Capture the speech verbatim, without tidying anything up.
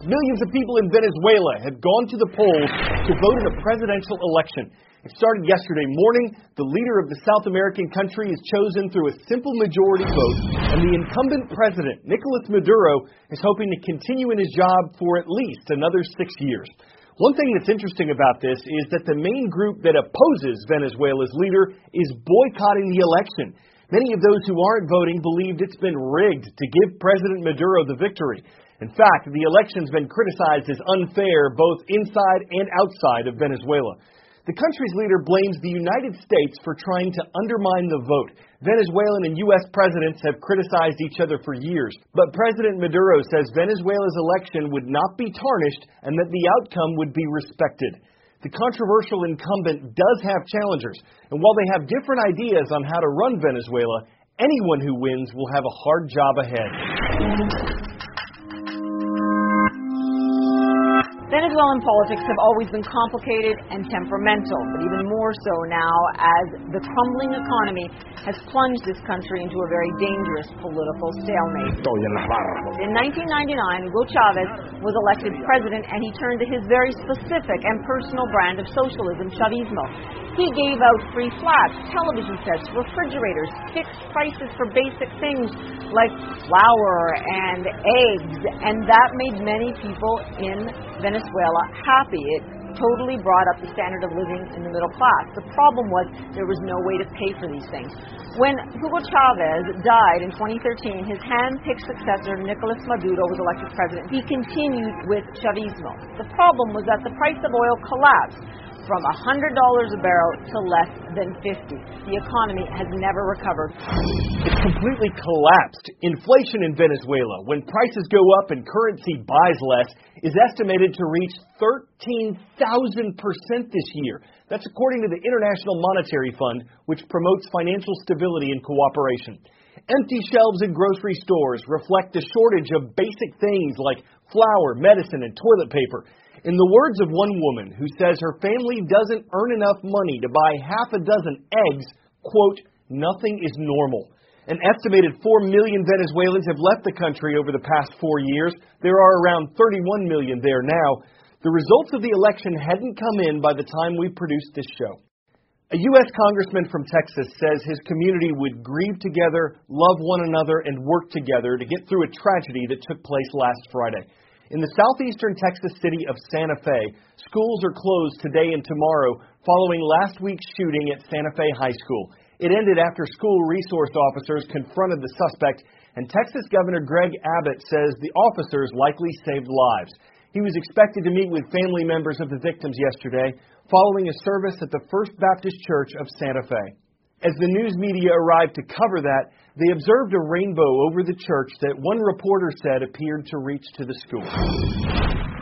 Millions of people in Venezuela have gone to the polls to vote in a presidential election. It started yesterday morning. The leader of the South American country is chosen through a simple majority vote, and the incumbent president, Nicolas Maduro, is hoping to continue in his job for at least another six years. One thing that's interesting about this is that the main group that opposes Venezuela's leader is boycotting the election. Many of those who aren't voting believed it's been rigged to give President Maduro the victory. In fact, the election's been criticized as unfair both inside and outside of Venezuela. The country's leader blames the United States for trying to undermine the vote. Venezuelan and U S presidents have criticized each other for years, but President Maduro says Venezuela's election would not be tarnished and that the outcome would be respected. The controversial incumbent does have challengers, and while they have different ideas on how to run Venezuela, anyone who wins will have a hard job ahead. Venezuelan politics have always been complicated and temperamental, but even more so now as the crumbling economy has plunged this country into a very dangerous political stalemate. In nineteen ninety-nine, Hugo Chavez was elected president, and he turned to his very specific and personal brand of socialism, Chavismo. He gave out free flats, television sets, refrigerators, fixed prices for basic things like flour and eggs, and that made many people in Venezuela happy. It totally brought up the standard of living in the middle class. The problem was there was no way to pay for these things. When Hugo Chavez died in twenty thirteen, his hand-picked successor, Nicolas Maduro, was elected president. He continued with Chavismo. The problem was that the price of oil collapsed from one hundred dollars a barrel to less than fifty dollars. The economy has never recovered. It's completely collapsed. Inflation in Venezuela, when prices go up and currency buys less, is estimated to reach thirteen thousand percent this year. That's according to the International Monetary Fund, which promotes financial stability and cooperation. Empty shelves in grocery stores reflect the shortage of basic things like flour, medicine, and toilet paper. In the words of one woman who says her family doesn't earn enough money to buy half a dozen eggs, quote, nothing is normal. An estimated four million Venezuelans have left the country over the past four years. There are around thirty-one million there now. The results of the election hadn't come in by the time we produced this show. A U S congressman from Texas says his community would grieve together, love one another, and work together to get through a tragedy that took place last Friday. In the southeastern Texas city of Santa Fe, schools are closed today and tomorrow following last week's shooting at Santa Fe High School. It ended after school resource officers confronted the suspect, and Texas Governor Greg Abbott says the officers likely saved lives. He was expected to meet with family members of the victims yesterday following a service at the First Baptist Church of Santa Fe. As the news media arrived to cover that, they observed a rainbow over the church that one reporter said appeared to reach to the school.